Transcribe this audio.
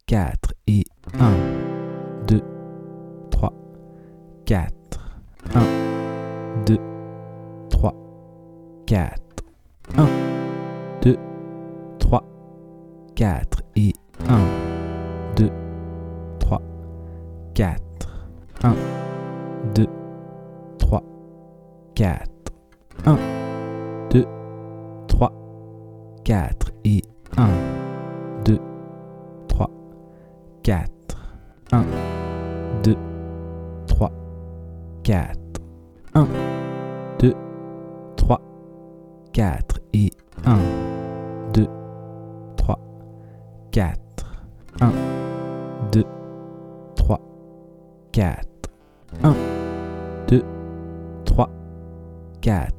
4 et 1, 2, 3, 4, 1, 2, 3, 4, 1, 2, 3, 4 et 1, 2, 3, 4, 1, 2, 3, 4, 1, 2, 3, 4 et 1, 2, 3, 4, 1, 2, 3, 4, 1, 2, 3, 4 et 1, 2, 3, 4, 1, 2, 3, 4, 1, 2, 3, 4